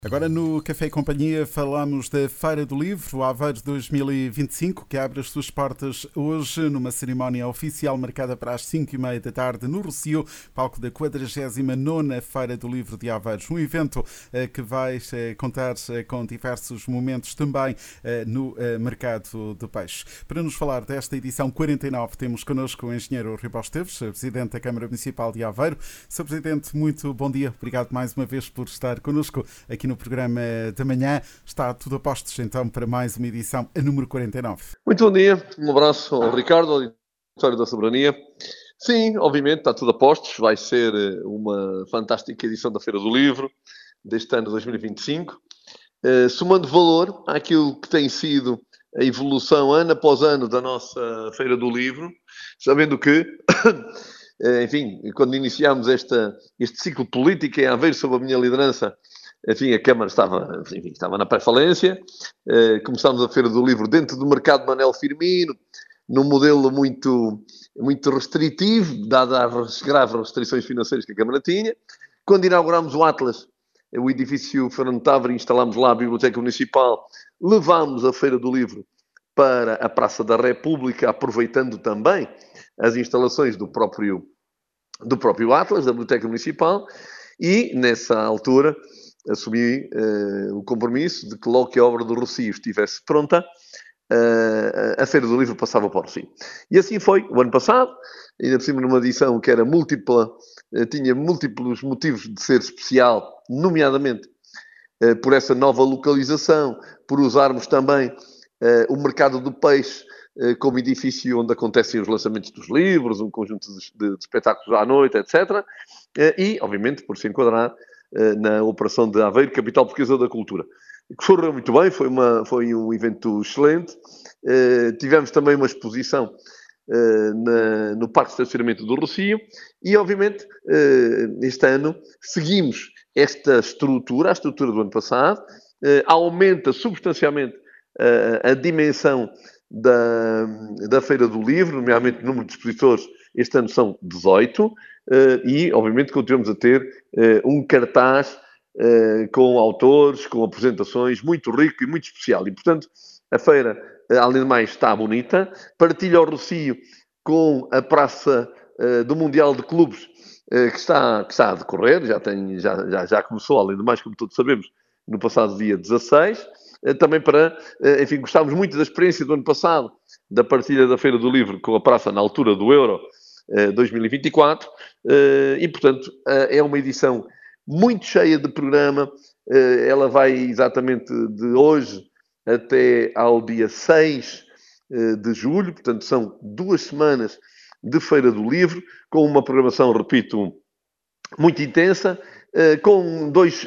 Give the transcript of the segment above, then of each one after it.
Agora no Café e Companhia falamos da Feira do Livro, Aveiro 2025, que abre as suas portas hoje numa cerimónia oficial marcada para as 5h30 da tarde no Rossio, palco da 49ª Feira do Livro de Aveiro. Um evento que vai contar com diversos momentos também no mercado do peixe. Para nos falar desta edição 49, temos connosco o engenheiro Rui Paulo Esteves, presidente da Câmara Municipal de Aveiro. Sr. Presidente, muito bom dia. Obrigado mais uma vez por estar connosco aqui no programa da manhã. Está tudo a postos então para mais uma edição, a número 49. Muito bom dia, um abraço ao Ricardo, ao Auditório da Soberania. Sim, obviamente, está tudo a postos. Vai ser uma fantástica edição da Feira do Livro deste ano 2025, somando valor àquilo que tem sido a evolução ano após ano da nossa Feira do Livro, sabendo que, enfim, quando iniciámos este ciclo político em Aveiro sob a minha liderança, enfim, a Câmara estava na pré-falência. Começámos a Feira do Livro dentro do mercado Manel Firmino, num modelo muito restritivo, dadas as graves restrições financeiras que a Câmara tinha. Quando inaugurámos o Atlas, o edifício Fernando Távora, instalámos lá a Biblioteca Municipal, levámos a Feira do Livro para a Praça da República, aproveitando também as instalações do próprio Atlas, da Biblioteca Municipal, e, nessa altura, assumi o compromisso de que logo que a obra do Rossio estivesse pronta, a Feira do Livro passava para o Rossio. E assim foi o ano passado, ainda por cima numa edição que era múltipla, tinha múltiplos motivos de ser especial, nomeadamente por essa nova localização, por usarmos também o Mercado do Peixe como edifício onde acontecem os lançamentos dos livros, um conjunto de espetáculos à noite, etc. E, obviamente, por se enquadrar na operação de Aveiro, Capital Portuguesa da Cultura. Que correu muito bem, foi um evento excelente. Tivemos também uma exposição no Parque de Estacionamento do Rossio e, obviamente, este ano seguimos esta estrutura, a estrutura do ano passado, aumenta substancialmente a dimensão da Feira do Livro, nomeadamente o número de expositores, este ano são 18, e, obviamente, continuamos a ter um cartaz com autores, com apresentações, muito rico e muito especial. E, portanto, a feira, além de mais, está bonita. Partilha ao Rossio com a Praça do Mundial de Clubes, que está a decorrer, já começou, além de mais, como todos sabemos, no passado dia 16. Também enfim, gostámos muito da experiência do ano passado, da partilha da Feira do Livro com a praça na altura do Euro 2024, e, portanto, é uma edição muito cheia de programa. Ela vai exatamente de hoje até ao dia 6 de julho, portanto, são 2 semanas de Feira do Livro, com uma programação, repito, muito intensa, com dois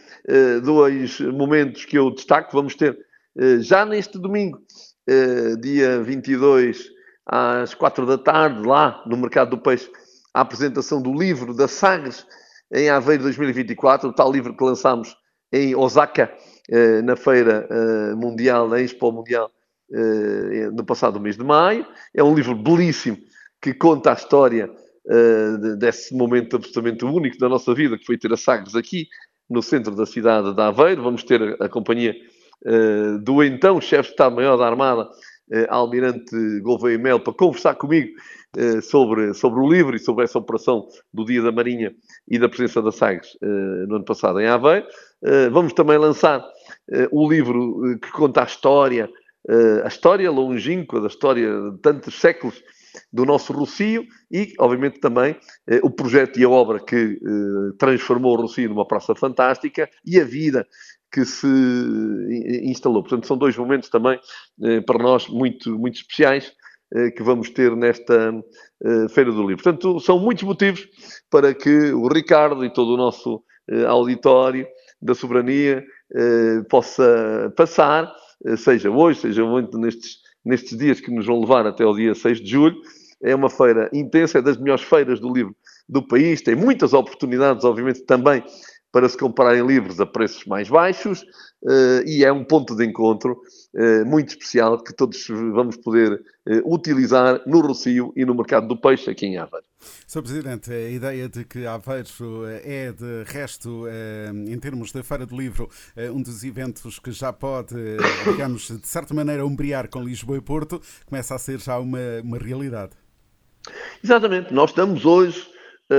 momentos que eu destaco. Vamos ter já neste domingo, dia 22, às 4 da tarde, lá no Mercado do Peixe, a apresentação do livro da Sagres em Aveiro 2024, o tal livro que lançámos em Osaka, na Feira Mundial, na Expo Mundial, no passado mês de maio. É um livro belíssimo que conta a história desse momento absolutamente único da nossa vida, que foi ter a Sagres aqui, no centro da cidade de Aveiro. Vamos ter a companhia do então chefe de Estado-Maior da Armada, Almirante Gouveia Melo, para conversar comigo sobre o livro e sobre essa operação do Dia da Marinha e da presença da Sagres no ano passado em Aveiro. Vamos também lançar o livro que conta a história longínqua, da história de tantos séculos do nosso Rossio e, obviamente, também o projeto e a obra que transformou o Rossio numa praça fantástica e a vida que se instalou. Portanto, são 2 momentos também para nós muito, muito especiais que vamos ter nesta Feira do Livro. Portanto, são muitos motivos para que o Ricardo e todo o nosso auditório da Soberania possa passar, seja hoje, seja muito nestes dias que nos vão levar até ao dia 6 de julho. É uma feira intensa, é das melhores feiras do livro do país, tem muitas oportunidades, obviamente, também para se comprarem livros a preços mais baixos, e é um ponto de encontro muito especial que todos vamos poder utilizar no Rossio e no Mercado do Peixe, aqui em Aveiro. Sr. Presidente, a ideia de que Aveiro é, de resto, em termos da Feira do Livro, um dos eventos que já pode, digamos, de certa maneira, umbrear com Lisboa e Porto, começa a ser já uma realidade. Exatamente. Nós estamos hoje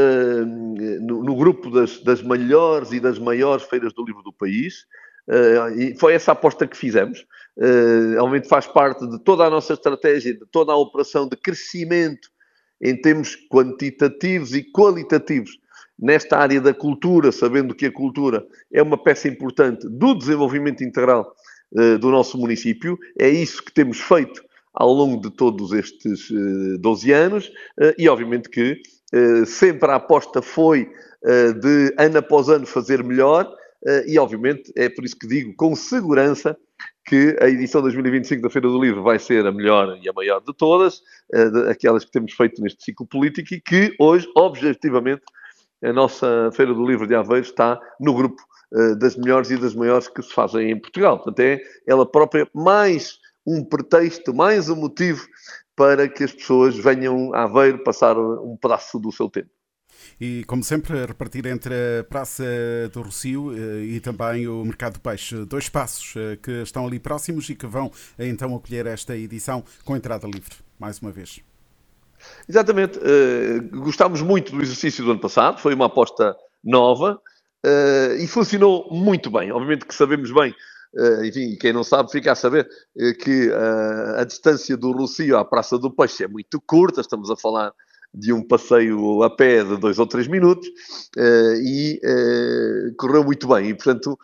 no grupo das melhores e das maiores feiras do livro do país. E foi essa aposta que fizemos. Realmente faz parte de toda a nossa estratégia, de toda a operação de crescimento em termos quantitativos e qualitativos nesta área da cultura, sabendo que a cultura é uma peça importante do desenvolvimento integral do nosso município. É isso que temos feito ao longo de todos estes 12 anos e, obviamente, que sempre a aposta foi de, ano após ano, fazer melhor e, obviamente, é por isso que digo com segurança que a edição 2025 da Feira do Livro vai ser a melhor e a maior de todas, aquelas que temos feito neste ciclo político e que hoje, objetivamente, a nossa Feira do Livro de Aveiro está no grupo das melhores e das maiores que se fazem em Portugal. Portanto, é ela própria mais um pretexto, mais um motivo para que as pessoas venham a Aveiro passar um pedaço do seu tempo. E, como sempre, a repartir entre a Praça do Rossio e também o Mercado do Peixe. Dois espaços que estão ali próximos e que vão então acolher esta edição com entrada livre, mais uma vez. Exatamente. Gostámos muito do exercício do ano passado, foi uma aposta nova e funcionou muito bem. Obviamente que sabemos bem, enfim, quem não sabe fica a saber que a distância do Rossio à Praça do Peixe é muito curta, estamos a falar de um passeio a pé de 2 ou 3 minutos e correu muito bem. E, portanto,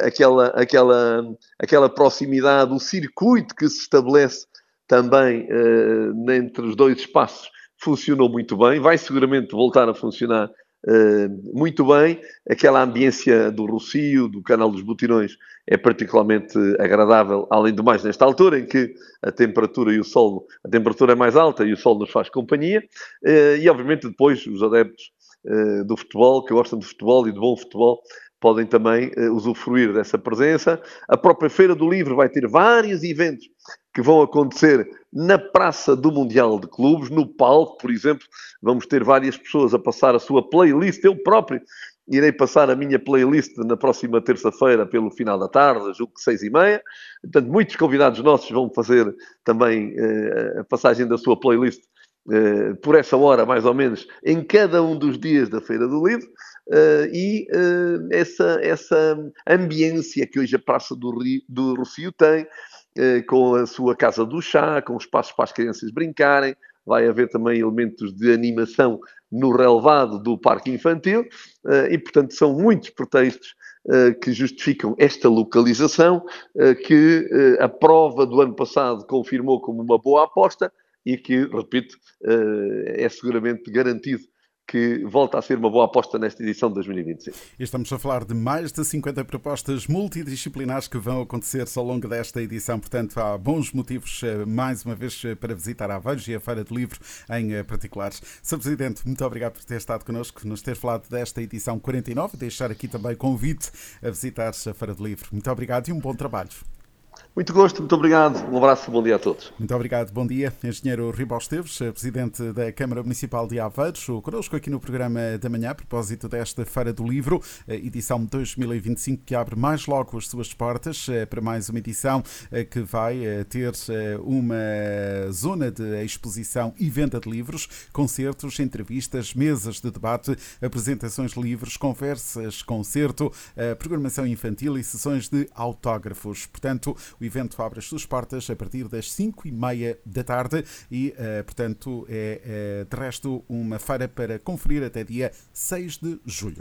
aquela proximidade, o circuito que se estabelece também entre os dois espaços funcionou muito bem. Vai seguramente voltar a funcionar muito bem. Aquela ambiência do Rossio, do Canal dos Botirões, é particularmente agradável, além do mais nesta altura em que a temperatura e o sol, a temperatura é mais alta e o sol nos faz companhia, e obviamente depois os adeptos do futebol, que gostam de futebol e de bom futebol, podem também usufruir dessa presença. A própria Feira do Livro vai ter vários eventos que vão acontecer na Praça do Mundial de Clubes, no palco, por exemplo, vamos ter várias pessoas a passar a sua playlist. Eu próprio irei passar a minha playlist na próxima terça-feira pelo final da tarde, julgo que 6h30. Portanto, muitos convidados nossos vão fazer também a passagem da sua playlist por essa hora, mais ou menos, em cada um dos dias da Feira do Livro. Essa ambiência que hoje a Praça do Rossio tem, com a sua casa do chá, com espaços para as crianças brincarem, vai haver também elementos de animação no relevado do parque infantil e, portanto, são muitos pretextos que justificam esta localização, que a prova do ano passado confirmou como uma boa aposta e que, repito, é seguramente garantido que volta a ser uma boa aposta nesta edição de 2025. E estamos a falar de mais de 50 propostas multidisciplinares que vão acontecer ao longo desta edição. Portanto, há bons motivos, mais uma vez, para visitar Aveiro e a Feira do Livro em particular. Sr. Presidente, muito obrigado por ter estado connosco, nos ter falado desta edição 49, deixar aqui também convite a visitar a Feira do Livro. Muito obrigado e um bom trabalho. Muito gosto, muito obrigado. Um abraço e bom dia a todos. Muito obrigado, bom dia. Engenheiro Ribó Esteves, Presidente da Câmara Municipal de Aveiro, connosco aqui no programa da manhã, a propósito desta Feira do Livro, edição 2025, que abre mais logo as suas portas para mais uma edição que vai ter uma zona de exposição e venda de livros, concertos, entrevistas, mesas de debate, apresentações de livros, conversas, concerto, programação infantil e sessões de autógrafos. Portanto, o evento abre as suas portas a partir das 5h30 da tarde e, portanto, é de resto uma feira para conferir até dia 6 de julho.